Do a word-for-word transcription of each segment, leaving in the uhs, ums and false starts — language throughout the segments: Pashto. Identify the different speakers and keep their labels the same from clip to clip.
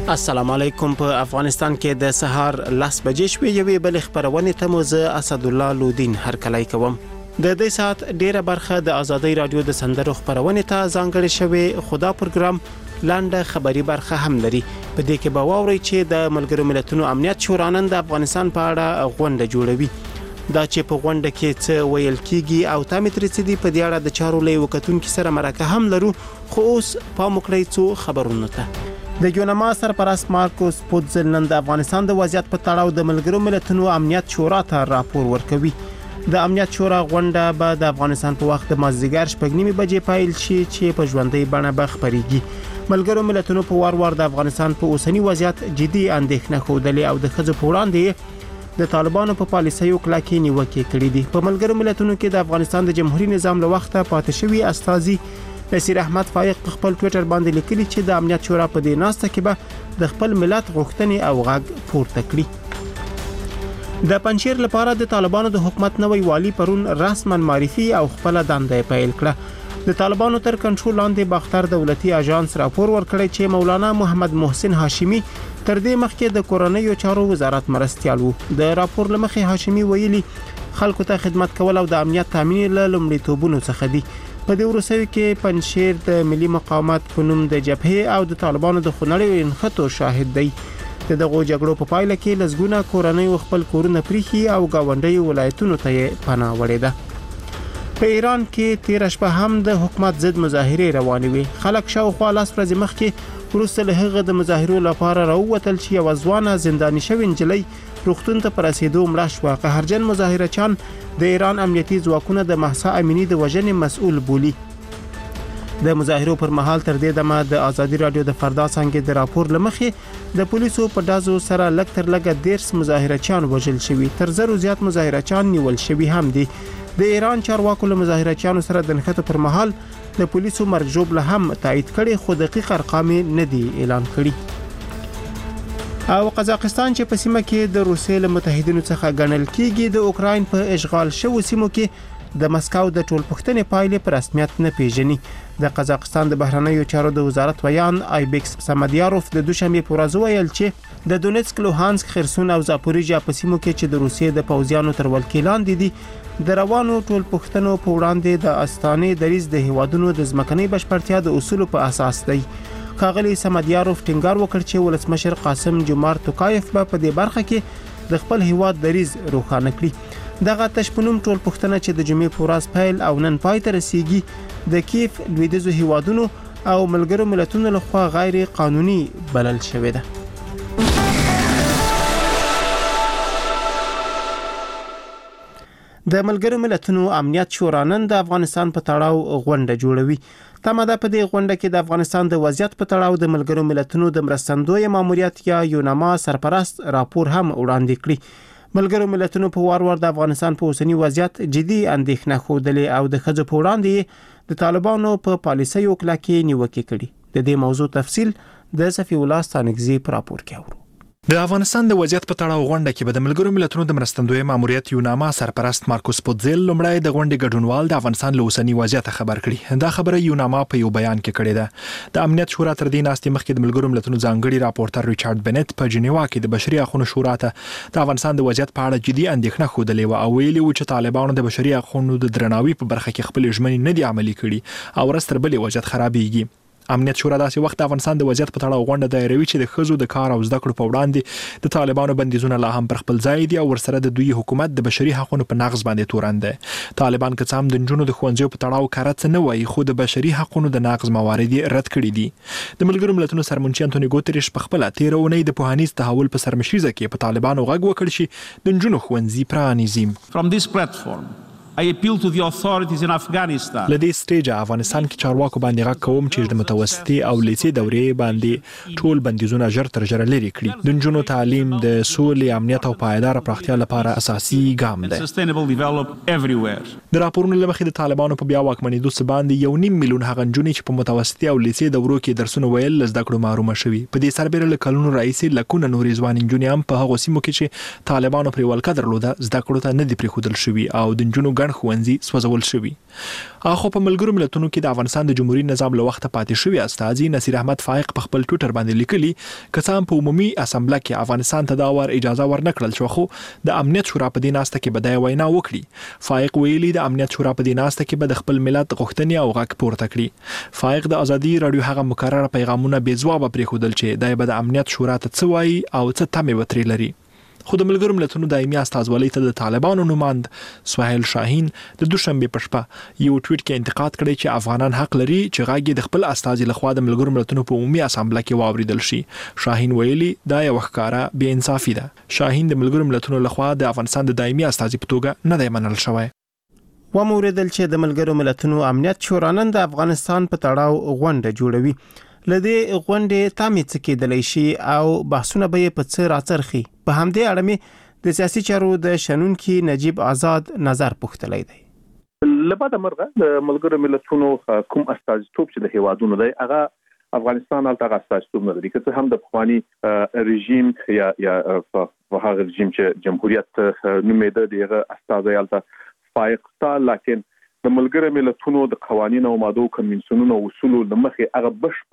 Speaker 1: السلام علیکم. په افغانستان کې د سهار لس بجې شوې یوې بل خبرونه ته مو زه اسد الله لودین هرکلی کوم. د دې سات ډیره برخه د ازادي رادیو د سندرو خبرونه ته ځانګړې شوې. خدا پروګرام لاندې خبري برخه هم لري. په دې کې به واوري چې د ملګرو ملتونو امنیت شورا نن د افغانستان په اړه غونډه جوړوي. دا چې په غونډه کې څه ویل کیږي او تامې ترې څه دي په دې اړه د چارو لې وکټونکو سره مرکه هم لرو. خو اوس په مکړی څو خبرونه ته د یونما سرپرست مارکوس پوتزل نن د افغانستان د وضعیت په تړاو د ملګرو ملتونو امنیت شورا ته راپور ورکوي. د امنیت شورا غونډه به د افغانستان په وخت د مازدیګر شپږ نیمې بجې پیل شي چې په ژوندۍ بڼه به خبريږي. ملګرو ملتونو په وار وار د افغانستان په اوسنی وضعیت جدي اندېښنه خوده او د ښځو په وړاندې د طالبانو په پالیسیو کلکې نیوکې کړې دي. په ملګرو ملتونو کې د افغانستان د جمهوریت نظام له وخته پاتې شوی استازي نصیر احمد فائق په خپل ټوئیټر باندې لیکلي چې د امنیت شورا په دې ناسته کې به د خپل ملت غوښتنې او غږ پورته کړي. د پنځیر لپاره د طالبانو د حکومت نوی والی پرون رسما معرفي او خپل دنده پیل کړه. د طالبانو تر کنټرول لاندې باختر دولتي اژانس راپور ورکړی چې مولانا محمد محسن هاشمی تر دې مخکې د کورنیو چارو وزارت مرستيال وو. د راپور لمخې هاشمی ویلي خلکو ته خدمت کول او د امنیت تامین له لومړیتوبونو څخه دي. په دې وروستیو کې پنځیر د ملي مقاومت په نوم د جبهې او د طالبانو د خنړې انخطو شاهد دی. د دغه جګړو په پایله کې لزګونه کورنۍ خپل کورونه پریخي او گاونډي ولایتونو ته پناه وړي ده. په ایران کې تیر شپه هم د حکومت ضد مظاهره روانې وي. خلک شاوخوا لاس ورځې مخکې وروسته له هغه د مظاهرو لپاره راووتل چې یو ځوانه زنداني شوې نجلۍ روغتون ته پر رسیدو مړه شوه. قهرجن مظاهرچیان د ایران امنیتي ځواکونه د مهسا امینی د وژنې مسؤل بولی. د مظاهرو پر مهال تر دې دمه د ازادي رادیو د فردا څنګه د راپور لمخې د پولیسو په دازو سره لک تر لګه دیرس مظاهرچیان وژل شوي. تر زرو زیات مظاهرچیان نیول شوي هم دي. د ایران چارواکو له مظاهرچیانو سره د نښتو پر مهال د پولیسو مرګ ژوبله هم تایید کړي خو دقیق ارقام نه دي اعلان کړي. او قزاقستان چې په سیمه کې د روسیې له متحدینو څخه ګڼل کیږي د اوکراین په اشغال شوو سیمو کې د مسکو د ټولپوښتنې پایلې په رسمیت نه پیژني. د قزاقستان د بهرنیو چارو د وزارت ویان آیبکس سمدیاروف د دوشنبه په ورځ ویل چې د دونیتسک، لوهانسک، خرسون او زاپوریژیا په سیمو کې چې د روسیې د پوځیانو تر ولکې لاندې دي د روانو ټولپوښتنو په وړاندې د استانې دریز د هیوادونو د ځمکنۍ بشپړتیا د اصولو په اساس دی. ښاغلي سمدیاروف ټینګار وکړ چې ولسمشر قاسم جمعار توکایف به په دې برخه کې د خپل هیواد دریز روښانه کړي. دغه تشپنوم ټول پښتنه چې د جمعې په ورځ پیل او نن پای ته رسیږي د کیف لویدیځو هیوادونو او ملګرو ملتونو لخوا غیر قانوني بلل شوې ده. د ملګرو ملتونو امنیت شورا نن د افغانستان په تړاو غونډه جوړوي. تمه ده په دې غونډه کې د افغانستان د وضعیت په تړاو د ملګرو ملتونو د مرستندوی ماموریت یا یونما سرپرست راپور هم وړاندې کړي. ملګرو ملتونو په وار وار د افغانستان په اوسنی وضعیت جدي اندېښنه خوده او د ښځو په وړاندې د طالبانو په پالیسیو کلکې نیوکې کړي. د دې موضوع تفصیل د صفی الله ستانګزی په راپور کې اورو.
Speaker 2: د افغانستان د وضعیت په تړاو غونډه کې به د ملګرو ملتونو د مرستندوی ماموریت یوناما سرپرست مارکوس پوتزل لومړی د غونډې ګډونوال د افغانستان له اوسنی وضعیت خبر کړي. دا خبره یوناما په یو بیان کې کړې ده. د امنیت شورا تر دې ناستې مخکې د ملګرو ملتونو ځانګړي راپورټر ریچارډ بنت په جنیوا کې د بشري حقوقو شورا ته د افغانستان د وضعیت په اړه جدي اندېښنه خوده او ویلي و چې طالبانو د بشري حقوقو د درناوي په برخه کې خپل ژمنې نه دي عملي کړي او ورستر بلې وضعیت خرابېږي. امنیت شورا داسې وخت د افغانستان د وضعیت په تړاو غونډه دایروي چې د ښځو د کار او زده کړو په وړاندې د طالبانو بندیزونه لا هم پر خپل ځای دي او ورسره د دوی حکومت د بشري حقوقو په نقض باندې تورن دی. طالبان که څه هم د نجونو د ښوونځیو په تړاو کار څه نه وایي خو د بشري حقوقو د نقض موارد رد کړي دي. د ملګرو ملتونو سرمنشي انټونی ګوتریش په خپل تیر اونۍ د پوهانیز تحول په سرمشریزه کې په طالبانو غږ وکړ چې د نجونو ښوونځي پرانیزي.
Speaker 3: From this platform I appeal to the authorities in Afghanistan.
Speaker 2: لدې سټیج افغانستان کې چارواکو باندې غږ کوم چې د متوسطي او لیسې دورې باندې ټول بندیزونه ژر تر ژره لري کړي. د نجونو تعلیم د سولې، امنیت او پایدار پراختیا لپاره اساسي ګام دی. د راپورونو له مخې د طالبانو په بیا واکمنېدو څخه باندې یو نیم میلیون هغه نجونې چې په متوسطي او لیسې دورو کې درسونه ویل زده کړو محرومه شوي. په دې سربېره له کلونو راهیسې لکونه نورې ځوان نجونې هم په هغو سیمو کې چې طالبانو پرې ولکه درلوده زده کړو ته نه دي پرېښودل شوي او د نجونو ګڼ ښوونځي سوځول شوي. اخو په ملګرو ملتونو کې د افغانستان د جمهوریت نظام له وخته پاتې شوی استاذي نصیر احمد فائق په خپل ټوئیټر باندې لیکلي کسان په عمومي اسامبله کې افغانستان ته دا ور اجازه ورنکړل شو خو د امنیت شورا په دې ناسته کې بدای وینا وکړي. فائق ویلي د امنیت شورا په دې ناسته کې به د خپل ملت غوښتنې او غږ پورته کړي. فائق د ازادي رادیو هغه مکرره پیغامونه بې ځوابه پرېښودل چې دای به د امنیت شورا ته څه وایي او څه تمې وترې لري. خو د ملګرو ملتونو دایمي استازولۍ ته د طالبانو نماند سهیل شاهین د دوشنبه په شپه یو ټویټ کې انتقاد کړی چې افغانان حق لري چې غاګي د خپل استازي لخوا د ملګرو ملتونو په عمومي اسامبله کې واوریدل شي. شاهین ویلي دا یو ښکارا بې انصافي ده. شاهین د ملګرو ملتونو لخوا د افغانستان د دایمي استازي په توګه نه دی منل شوی.
Speaker 1: و موریدل چې د ملګرو ملتونو امنیت شورا نن د افغانستان په تړاو غونډه جوړوي. لدې غونډې تامې څه کېدلی شي او بحثونه به په څه راڅرخي. په همدې اړه مې د سیاسي چارو د شنونکي نجیب آزاد نظر پوښتلی دی.
Speaker 4: لبعد مرغه د ملګرو ملتونو کوم استازیتوب چې د هیوادونو دی هغه افغانستان هلته استازیتوب نه لري که هم د پخواني رژیم یا یا په هغه رژیم چې جمهوریت نومېده دغه استازی هلته فائق تا لکن د ملګرو ملتونو د قوانینو او ماده کنوانسیونونو او اصولو لمخې هغه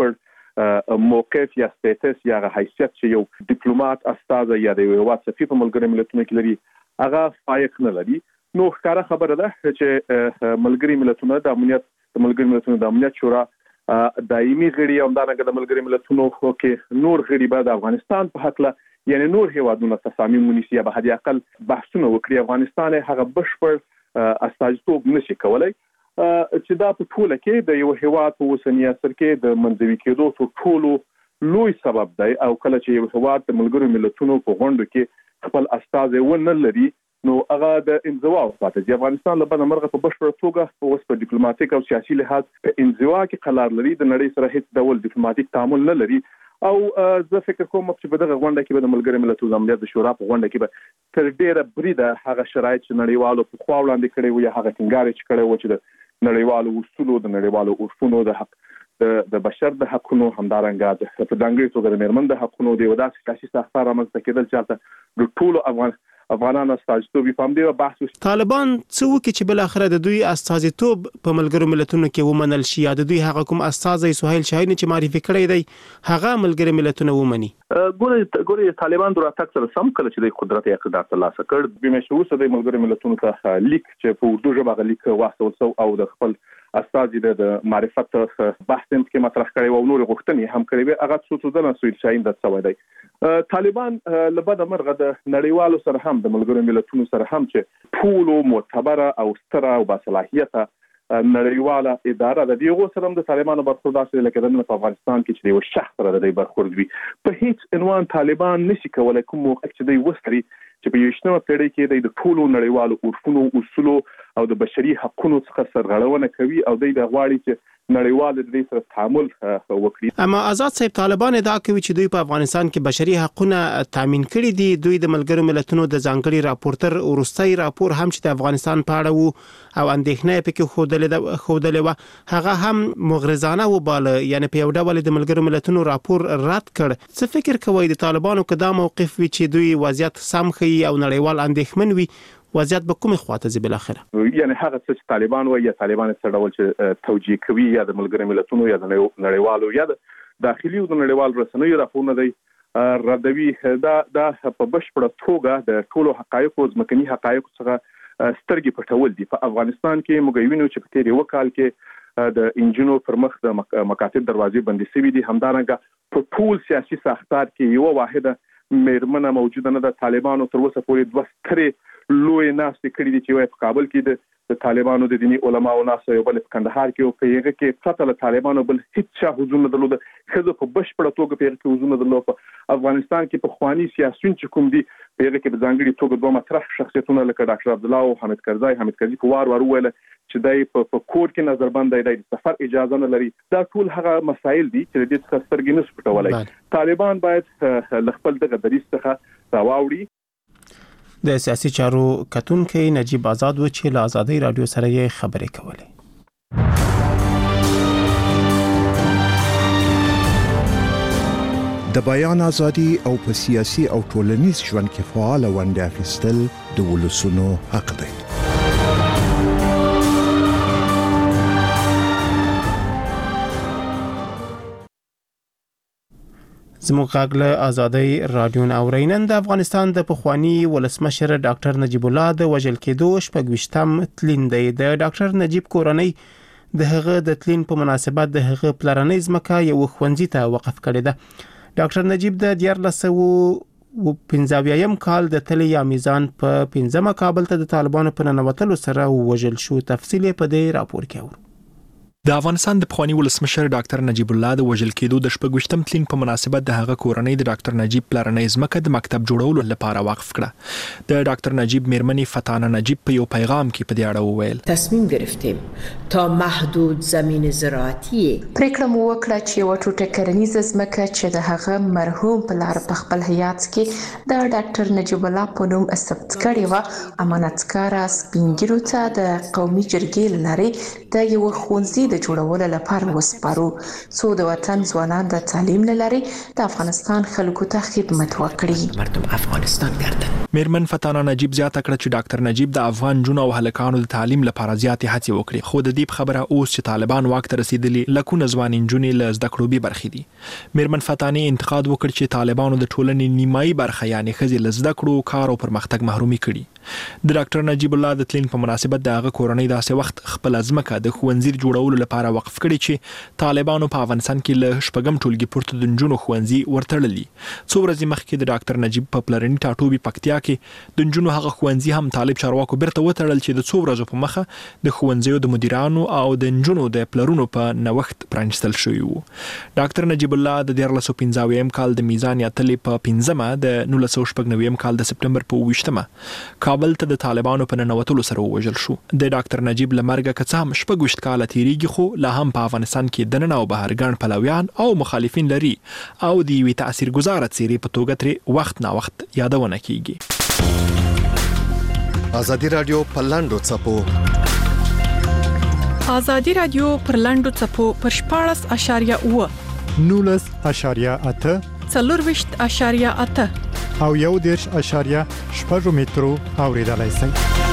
Speaker 4: بشپړ موقف یا سټیټس یا حیثیت چې یو ډیپلوماټ استاد یا د یو واسطي په ملګرو ملتونو کې لري هغه فائق نه لري. نو ښکاره خبره ده چې ملګرو ملتونو د امنیت د ملګرو ملتونو د امنیت شورا دایمي غړي او همدارنګه د ملګرو ملتونو کې نور غړي به د افغانستان په حق له یعنی نور هیوادونو تصامیم ونیسي یا به حد اقل بحثونه وکړي. افغانستان هغه بشپړ استازیتوب نشي کولای چې دا په ټوله کې د یو هیواد په اوسنی عصر کې د منځوي کېدو تر ټولو لوی سبب دی او کله چې یو هیواد د ملګرو ملتونو په غونډو کې خپل استازي ونه لري نو هغه د انزوا پاتې دی. افغانستان له بل مرغه په بشپړ توګه اوس په ډیپلوماټیک او سیاسي لحاظ په انزوا کې قرار لري. د نړۍ سره هیڅ ډول ډیپلوماټیک تعامل نه لري او زه فکر کوم چې په دغه غونډه کې به د ملګرو ملتونو د امنیت شورا په غونډه کې به تر ډیره بریده هغه شرایط چې نړیوالو په خوا وړاندې کړي وي یا هغه ټینګار چې کړي وي چې د نړیوالو اصولو د نړیوالو عرفونو د حق د بشر د حقونو همدارنګه د په ځانګړي توګه د میرمن د حقونو د وداسي سیاسي ساختار رامنځته کېدل چې د ټولو افغان افغانانو استازیتوب په همدې بحث
Speaker 1: طالبان څه وکړي چې بل اخره د دوی استازیتوب په ملګرو ملتونو کې ومنل شي یا د دوی هغه کوم استازي سهیل شاهین چې معرفي کړی دی هغه ملګرو ملتونو ومني.
Speaker 4: ګورې ګورې طالبان د راتګ سره سم کله چې د قدرت اقتدار ترلاسه کړ به مشروع سره د ملګرو ملتونو ته لیک چې په اردو ژبه غلیک واستول سو او د خپل استازي د معرفت بحث کې مطرح کړي او نور غوښتنې هم کړي هغه څه څه د سهیل شاهین د څه دی. طالبان لبد مرغه د نړیوالو سره هم د ملګرو ملتونو سره هم چې ټولو معتبره او ستره او باصلاحیته نړیواله اداره د دیغو سره د طالبانو برخورد اصلي لکه د افغانستان کې چې یو شخص سره د برخورد وي په هیڅ عنوان طالبان نشي کولای کوم موقع چې دوی وستري چې په یوشنه پیړۍ کې د ټولو نړیوالو عرفونو اصولو او د بشري حقوقو څخه سرغړونه کوي او دوی د غواړي چې نړیوال د دې سره تعامل وکړي.
Speaker 1: اما آزاد صاحب طالبان ادعا کوي چې دوی په افغانستان کې بشري حقوقونه تامین کړي دي. دوی د ملګرو ملتونو د ځانګړي راپورټر ورستۍ راپور هم چې د افغانستان په اړه وو او اندېښنه پکې خوده خوده و هغه هم مغرضانه وباله یعنی په یو ډول د ملګرو ملتونو راپور رد کړ. څه فکر کوي د طالبانو کدا موقف وی چې دوی وضعیت سم خي او نړیوال اندېښمن وي وضعیت به کومه خواته ځي بل اخره
Speaker 4: یعنی هغه څه طالبان وایي یا طالبان څه ډول چې توجیه کوي یا د ملګرو ملتونو یا د نړیوالو یا د داخلي او د نړیوال رسنیو راپورونه دی ردوي دا دا په بشپړه توګه د ټولو حقایقو ځمکني حقایقو څخه سترګې پټول دي. په افغانستان کې موږ وینو چې په تیر یو کال کې د انجینو پر مخ د مکاتب دروازې بندي شوې دي. همدارنګه په ټول سیاسي ساختار کې یو واحده میرمنه موجوده نه د طالبانو تر اوسه پورې دوه سترې لوی ناستې کړي دي چې په کابل کې د طالبانو د دیني علماو ناسته یو بل په کندهار کې او په یغه کې فتل طالبانو بل هیڅ شاه حضور درلود خزه په بشپړه توګه په یغه کې حضور درلود. په افغانستان کې په خواني سیاسيون چې کوم دي په یغه کې په ځانګړي توګه دوه مطرح شخصیتونه لکه ډاکټر عبد الله او حمید کرزی حمید کرزی په وار وار ویل چې دای په کور کې نظربند دی د سفر اجازه نه لري. دا ټول هغه مسایل دي چې د دې څخه سترګې نه سپټولای. طالبان باید خپل دغه دریځ څخه راوړي.
Speaker 1: د سیاسي چارو کتونکو نجیب آزاد و چې له آزادۍ رادیو سره یې خبرې کولې.
Speaker 5: د بیان ازادي او په سیاسي او ټولنیز ژوند کې فعال ونډه اخیستل د ولسونو حق دی.
Speaker 1: زموږ غږ له آزادۍ رادیو ناورینن د افغانستان د پخوانی ولسمشر ډاکټر نجیب الله د وژل کېدو شپږویشتم تلین دی. د ډاکټر نجیب کورنۍ د هغه د تلین په مناسبت د هغه پلرنۍ ځمکه یو ښوونځي ته وقف کړې ده. ډاکټر نجیب د دیارلس سوه او پنځه اویایم کال د تلې یا میزان په پنځمه کابل ته د طالبانو په ننوتلو سره وژل شو. تفصیل په دې راپور کې اورو.
Speaker 2: د افغانستان د پخوانی ولسمشر ډاکټر نجیب الله د وژل کېدو د شپږویشتم تلین په مناسبت د هغه کورنۍ د ډاکټر نجیب پلرنۍ ځمکه د مکتب جوړولو لپاره وقف کړه. د ډاکټر نجیب میرمنې فتانه نجیب په یو پیغام کې په دې اړه وویل:
Speaker 6: تصمیم گرفتیم تا محدود زمین زراعتی
Speaker 7: پریکړه مو وکړه چې یو ټوټه کرنیزه ځمکه چې د هغه مرحوم پلار په خپل حیات کې د ډاکټر نجیب الله په نوم ثبت کړې و، امانتکاره سپینګیرو ته د قومي جرګې لارې د یو ښوونځي د جوړولو لپاره وسپارو، څو د وطن ځوانان د تعلیم لري د افغانستان خلکو ته خدمت وکړي.
Speaker 6: مردم افغانستان ګرځي.
Speaker 2: میرمن فتانه نجیب زیاته کړه چې ډاکټر نجیب د افغان جنو او هلکانو د تعلیم لپاره زیاتې هڅې وکړي، خو د دې خبره اوس چې طالبان واک ته رسیدلي لکونه ځوان نجونې له زده کړو بې برخې دي. میرمن فتانه انتقاد وکړ چې طالبانو د ټولنې نیمایي برخه یعنی ښځې له زده کړو، کار او پرمختګ محرومي کړي. د ډاکټر نجیب الله د تلین په مناسبت د هغه کورنۍ داسې وخت خپل ځمکه د ښوونځي جوړولو لپاره وقف کړي چې طالبانو په افغانستان کې له شپږم ټولګي پورته د نجونو ښوونځي ورتړلي. څو ورځې مخکې د ډاکټر نجیب په پلرني ټاټوبي پکتیا کې د نجونو هغه ښوونځي هم طالب چارواکو بیرته وتړل چې د څو ورځو په مخه د ښوونځیو د مدیرانو او د نجونو د پلرونو په نوښت پرانیستل شوی وو. ډاکټر نجیب الله د دیارلس سوه پنځه اویایم کال د میزان یا تلې په پنځمه د نولس سوه شپږ نوېم کال د سپټمبر په اوویشتمه کابل ته د طالبانو په ننوتلو سره ووژل شو. د ډاکټر نجیب له مرګه که څه هم شپږویشت کاله تېرېږي، خو لا هم په افغانستان کې دننه او بهر ګڼ پلویان او مخالفین لري او د یوې تاثیرګذاره څېرې په توګه ترې وخت نا وخت یادونه کیږي.
Speaker 5: ازادي رادیو په لاندو څپو
Speaker 8: ازادي رادیو پر لاندو څپو پر شپاړس اشاریه اوه
Speaker 9: نولس اشاریه اته
Speaker 8: څلورویشت اشاریه اته
Speaker 9: او یو دېرش اشاریه شپږ مترو اوریدلای شئ.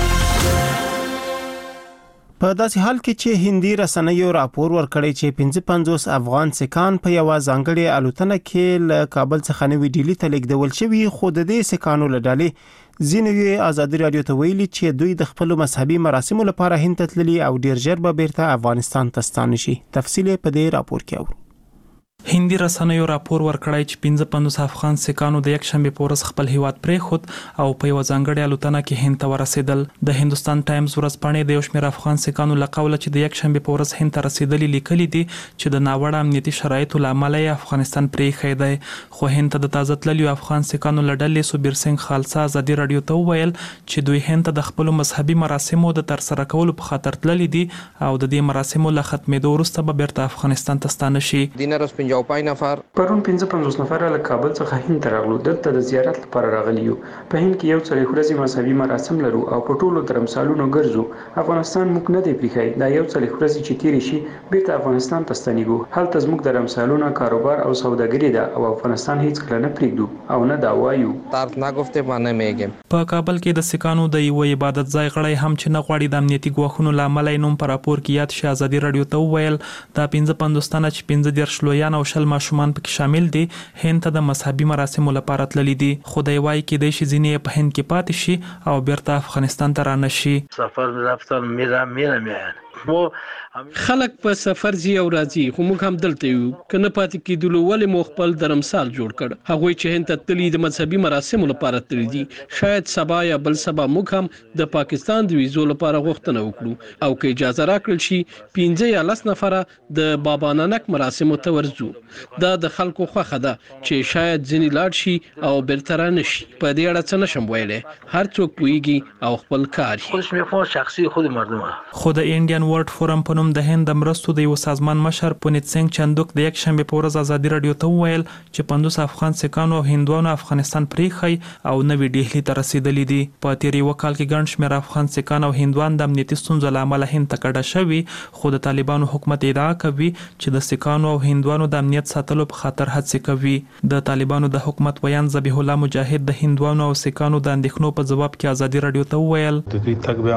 Speaker 1: په داسې حال کې چې هندي رسنیو راپور ورکړی چې پنځه پنځوس افغان سکان په یو ځانګړي الوتنه کې له کابل څخه نوې ډیلی ته لیږدول شوي، خو د دې سکانو له ډلې ځینو یې ازادي رادیو ته ویلي چې دوی د خپلو مذهبي مراسمو لپاره هند ته تللي او ډیر ژر به بیرته افغانستان ته ستانه شي. تفصیل په دې راپور کې اورو.
Speaker 10: هندي رسنیو راپور ورکړی چې پنځه پنځوس افغان سکانو د یک شنبه په ورځ خپل هیواد پرېښود او په یو ځانګړي الوتنه کې هند ته ورسېدل. د هندوستان ټایمز ورځپاڼې د یو شمېر افغان سکانو له قوله چې د یک شنبه په ورځ هند ته رسېدلي لیکلي دي چې د ناوړه امنیتي شرایطو له امله یې افغانستان پرېښی دی. خو هند ته د تازه تللیو افغان سکانو له ډلې سوبیر سنګ خالصه ازادي رادیو ته وویل چې دوی هند ته د خپلو مذهبي مراسمو د ترسره کولو په خاطر تللي دي او د دې مراسمو له ختمېدو وروسته به بیرته افغانستان ته ستانه شي.
Speaker 11: پرون پنځه پنځوس نفر له کابل څخه هند ته راغلو. دلته د زیارت لپاره راغلي یو. په هند کې یو څلوېښت ورځې مذهبي مراسم لرو او په ټولو درمسالونو ګرځو. افغانستان موږ نه دی پرېښی. دا یو څلوېښت ورځې چې تېرې شي بیرته افغانستان ته ستنېږو. هلته زموږ درمسالونه کاروبار او سوداګري ده او افغانستان هیڅکله نه پرېږدو او نه دا وایو.
Speaker 10: په کابل کې د سکانو د یو عبادت ځای غړی هم چې نه غواړي د امنیتي ګواښونو له امله یې نوم په راپور کې یاد شي ازادي رادیو ته وویل دا پنځه پنځوس تنه چې پنځه دېرش لویان او شل ماشومان پکې شامل دي هند ته د مذهبي مراسمو لپاره تللي دي. خو دی وایي کېدای شي ځینې په هند کې پاتې شي او بیرته افغانستان ته رانه شي.
Speaker 12: سفر رفتن میرم میرم یعنی
Speaker 13: خلک په سفر ځي او راځي، خو موږ هم دلته یو. که نه پاتې کېدلو ولې مو خپل درمسال جوړ کړ؟ هغوی چې هند ته تللي د مذهبي مراسمو لپاره تللي دي، شاید سبا یا بل سبا موږ هم د پاکستان د ویزو لپاره غوښتنه وکړو او که اجازه راکړل شي پنځه یا لس نفره د بابا نانک مراسمو ته ورځو. دا د خلکو خوښه ده چې شاید ځینې لاړ شي او بیرته رانه شي. په دې اړه څه نشم ویلی، هر څوک پوهیږي او خپل کار
Speaker 12: یې.
Speaker 10: خو د انډین ورلد فورم په نوم د هند د مرستو د یو سازمان مشر پونیت سنګ چندوک د یک شنبه په ورځ ازادي رادیو ته وویل چې پنځوس افغان سکانو او هندوانو افغانستان پرېښی او نوې ډهلي ته رسېدلي دي. په تېر یوه کال کې ګڼ شمېر افغان سکان او هندوان د امنیتي ستونزو له امله هند ته کډه شوي، خو د طالبانو حکومت ادعا کوي چې د سکانو او هندوانو د امنیت ساتلو په خاطر هڅې کوي. د طالبانو د حکومت ویان ذبیح الله مجاهد د هندوانو او سکانو د اندېښنو په ځواب کې ازادي رادیو ته وویل